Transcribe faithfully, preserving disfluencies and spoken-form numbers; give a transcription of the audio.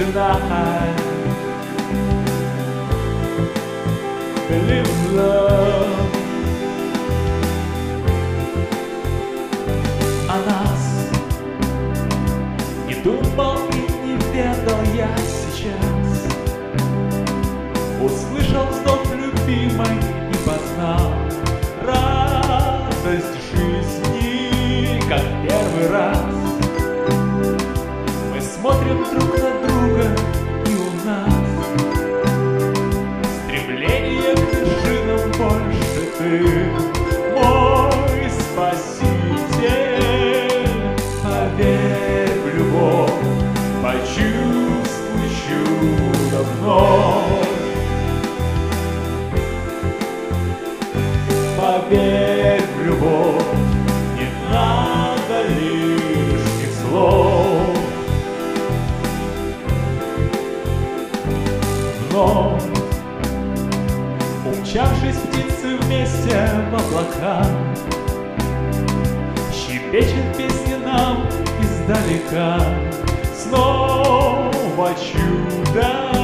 tonight. Believe in love. О нас не думал и не ведал я сейчас. Услышал вздох любимой и познал радость жизни, как первый раз. Мы смотрим друг на друга, и у нас стремление к вершинам больше. Ты мой спаситель. Поверь в любовь, почувствуй чудо вновь. Поверь в любовь, не надо лишних слов. Вновь умчавшись птицы вместе в облака, щебечет песни нам издалека. Снова чудо